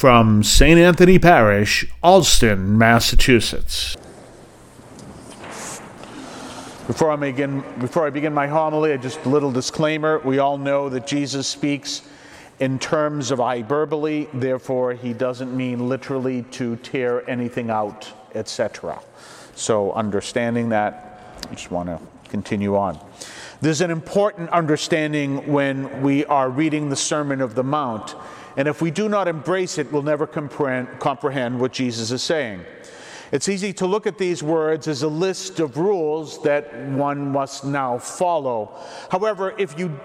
from St. Anthony Parish, Allston, Massachusetts. Before I begin my homily, just a little disclaimer. We all know that Jesus speaks in terms of hyperbole, therefore he doesn't mean literally to tear anything out, etc. So understanding that, I just want to continue on. There's an important understanding when we are reading the Sermon of the Mount, and if we do not embrace it, we'll never comprehend what Jesus is saying. It's easy to look at these words as a list of rules that one must now follow. However, if you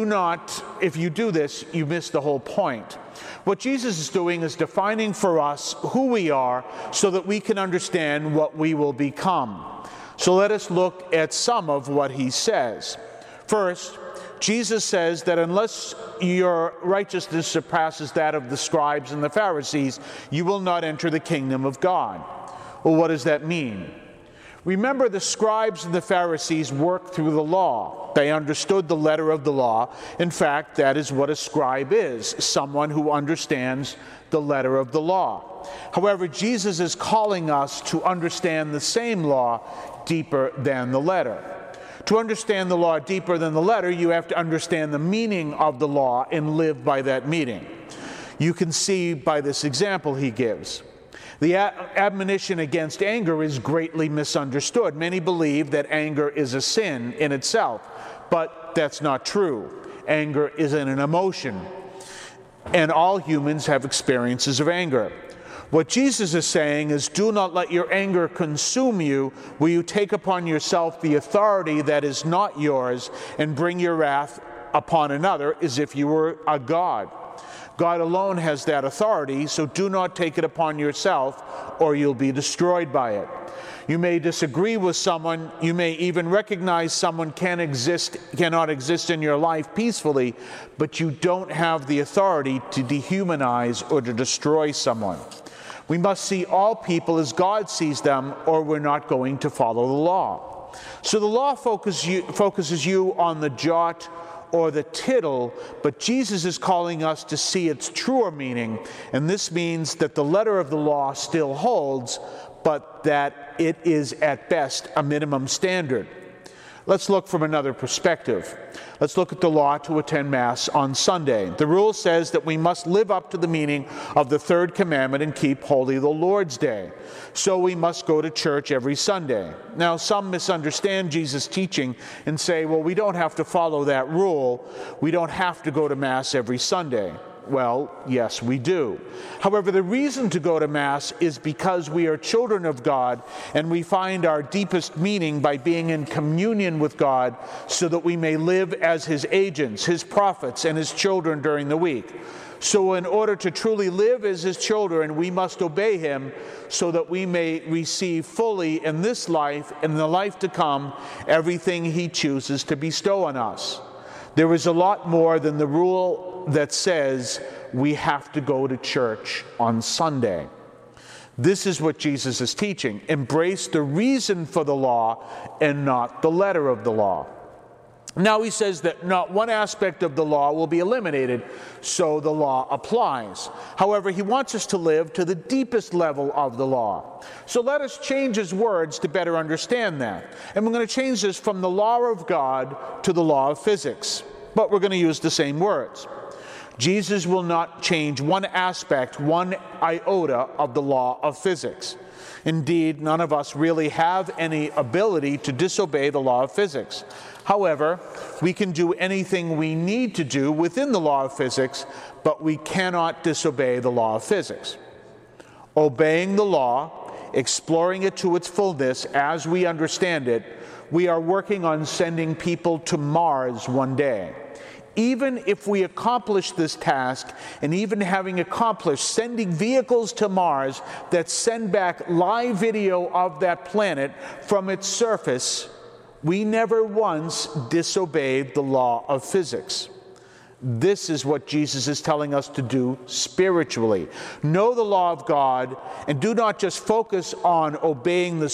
do this, you miss the whole point. What Jesus is doing is defining for us who we are so that we can understand what we will become. So let us look at some of what he says. First, Jesus says that unless your righteousness surpasses that of the scribes and the Pharisees, you will not enter the kingdom of God. Well, what does that mean? Remember, the scribes and the Pharisees worked through the law. They understood the letter of the law. In fact, that is what a scribe is, someone who understands the letter of the law. However, Jesus is calling us to understand the same law deeper than the letter. To understand the law deeper than the letter, you have to understand the meaning of the law and live by that meaning. You can see by this example he gives. The admonition against anger is greatly misunderstood. Many believe that anger is a sin in itself, but that's not true. Anger isn't an emotion, and all humans have experiences of anger. What Jesus is saying is, do not let your anger consume you, where you take upon yourself the authority that is not yours and bring your wrath upon another as if you were a god. God alone has that authority, so do not take it upon yourself or you'll be destroyed by it. You may disagree with someone, you may even recognize someone cannot exist in your life peacefully, but you don't have the authority to dehumanize or to destroy someone. We must see all people as God sees them, or we're not going to follow the law. So the law focuses you on the jot or the tittle, but Jesus is calling us to see its truer meaning, and this means that the letter of the law still holds, but that it is at best a minimum standard. Let's look from another perspective. Let's look at the law to attend Mass on Sunday. The rule says that we must live up to the meaning of the third commandment and keep holy the Lord's Day. So we must go to church every Sunday. Now, some misunderstand Jesus' teaching and say, well, we don't have to follow that rule. We don't have to go to Mass every Sunday. Well, yes, we do. However, the reason to go to Mass is because we are children of God and we find our deepest meaning by being in communion with God so that we may live as His agents, His prophets, and His children during the week. So in order to truly live as His children, we must obey Him so that we may receive fully in this life and the life to come everything He chooses to bestow on us. There is a lot more than the rule that says we have to go to church on Sunday. This is what Jesus is teaching. Embrace the reason for the law and not the letter of the law. Now he says that not one aspect of the law will be eliminated, so the law applies. However, he wants us to live to the deepest level of the law. So let us change his words to better understand that. And we're going to change this from the law of God to the law of physics. But we're going to use the same words. Jesus will not change one aspect, one iota of the law of physics. Indeed, none of us really have any ability to disobey the law of physics. However, we can do anything we need to do within the law of physics, but we cannot disobey the law of physics. Obeying the law, exploring it to its fullness as we understand it, we are working on sending people to Mars one day. Even if we accomplish this task, and even having accomplished sending vehicles to Mars that send back live video of that planet from its surface, we never once disobeyed the law of physics. This is what Jesus is telling us to do spiritually. Know the law of God and do not just focus on obeying the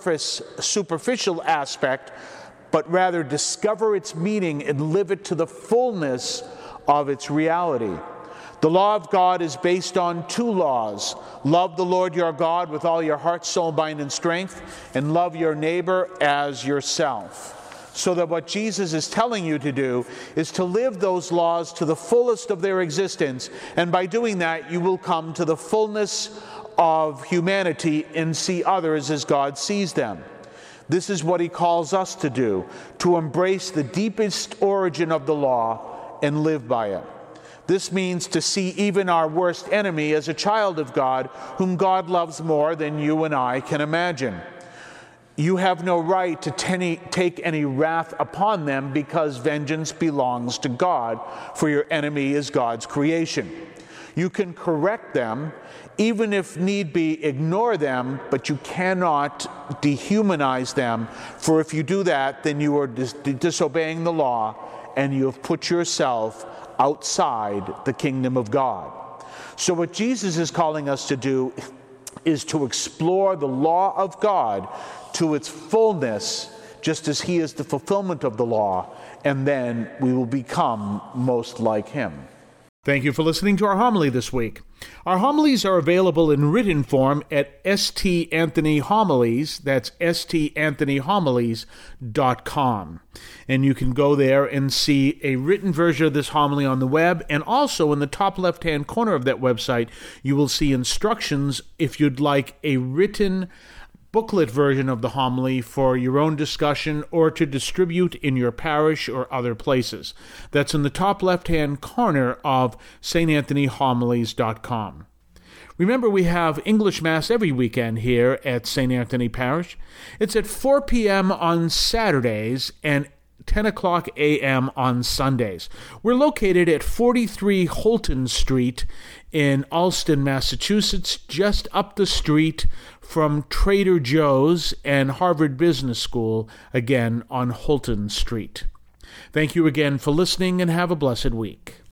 superficial aspect, but rather discover its meaning and live it to the fullness of its reality. The law of God is based on two laws. Love the Lord your God with all your heart, soul, mind, and strength, and love your neighbor as yourself. So that what Jesus is telling you to do is to live those laws to the fullest of their existence, and by doing that, you will come to the fullness of humanity and see others as God sees them. This is what he calls us to do, to embrace the deepest origin of the law and live by it. This means to see even our worst enemy as a child of God, whom God loves more than you and I can imagine. You have no right to take any wrath upon them, because vengeance belongs to God, for your enemy is God's creation. You can correct them, even if need be, ignore them, but you cannot dehumanize them, for if you do that, then you are disobeying the law, and you have put yourself outside the kingdom of God. So what Jesus is calling us to do is to explore the law of God to its fullness, just as he is the fulfillment of the law, and then we will become most like him. Thank you for listening to our homily this week. Our homilies are available in written form at St. Anthony Homilies. That's stanthonyhomilies.com. And you can go there and see a written version of this homily on the web. And also in the top left-hand corner of that website, you will see instructions if you'd like a written booklet version of the homily for your own discussion or to distribute in your parish or other places. That's in the top left-hand corner of stanthonyhomilies.com. Remember, we have English Mass every weekend here at St. Anthony Parish. It's at 4 p.m. on Saturdays and 10 o'clock a.m. on Sundays. We're located at 43 Holton Street in Allston, Massachusetts, just up the street from Trader Joe's and Harvard Business School, again on Holton Street. Thank you again for listening, and have a blessed week.